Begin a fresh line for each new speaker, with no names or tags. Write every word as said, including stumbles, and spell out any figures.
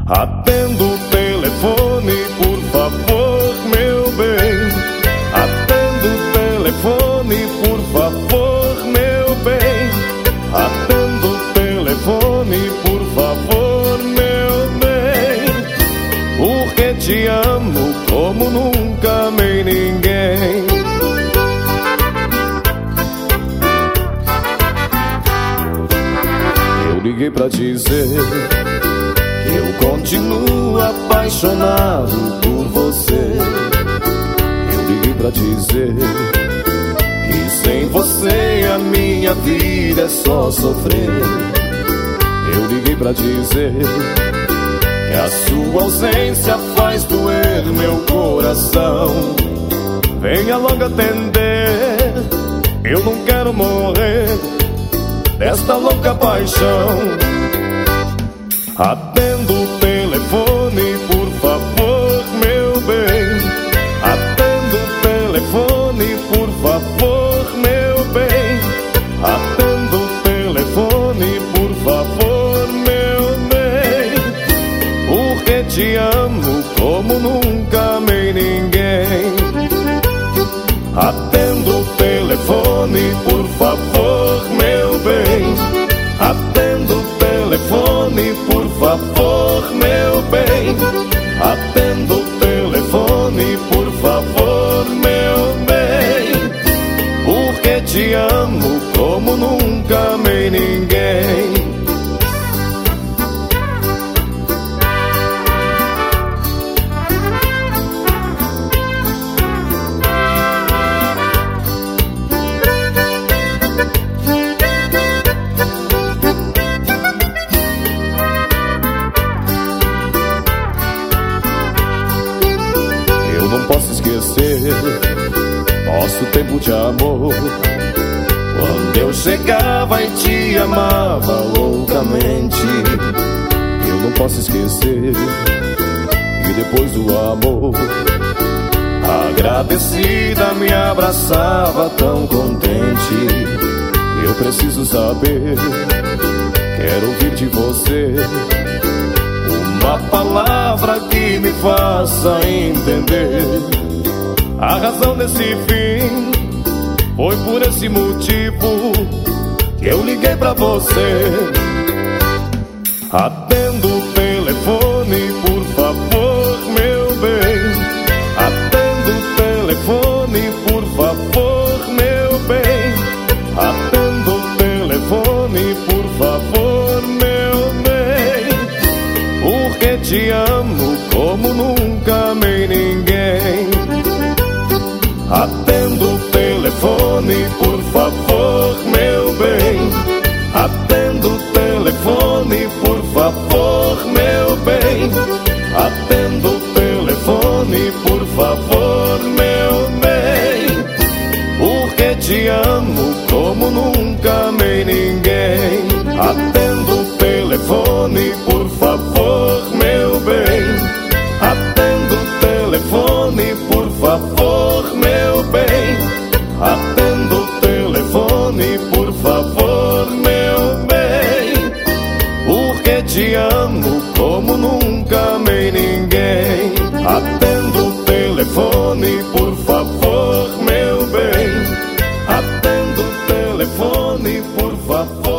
Atenda o telefone, por favor, meu bem. Atenda o telefone, por favor, meu bem. Atenda o telefone, por favor, meu bem. Porque te amo como nunca amei ninguém. Eu liguei pra dizer que eu continuo apaixonado por você. Eu liguei pra dizer que sem você a minha vida é só sofrer. Eu liguei pra dizer que a sua ausência faz doer meu coração. Venha logo atender, eu não quero morrer desta louca paixão. Atenda o telefone, por favor, meu bem. Atenda o telefone, por favor, meu bem. Atenda o telefone, por favor, meu bem. Porque te amo como nunca amei ninguém. Atenda o telefone, por favor, meu bem. Atenda o telefone, por favor, meu bem. Atenda o telefone, por favor, meu bem. Porque te amo como nunca amei ninguém. Não posso esquecer nosso tempo de amor, quando eu chegava e te amava loucamente. Eu não posso esquecer que depois do amor, agradecida, me abraçava tão contente. Eu preciso saber, quero ouvir de você uma palavra que me faça entender a razão desse fim. Foi por esse motivo que eu liguei pra você. Atenda o telefone, por favor, meu bem. Atenda o telefone, por favor, meu bem. Atenda o telefone, por favor, meu bem. Porque te amo como nunca amei ninguém. Atenda o telefone, por favor, meu bem. Atenda o telefone, por favor, meu bem. Atenda o telefone, por favor, meu bem. Porque te amo como nunca amei ninguém. Atenda o telefone, por favor, meu bem. Atenda o telefone, por favor, meu bem. Atenda o telefone, por favor, meu bem. Porque te amo como nunca amei ninguém. Atenda o telefone, por favor, meu bem. Atenda o telefone, por favor.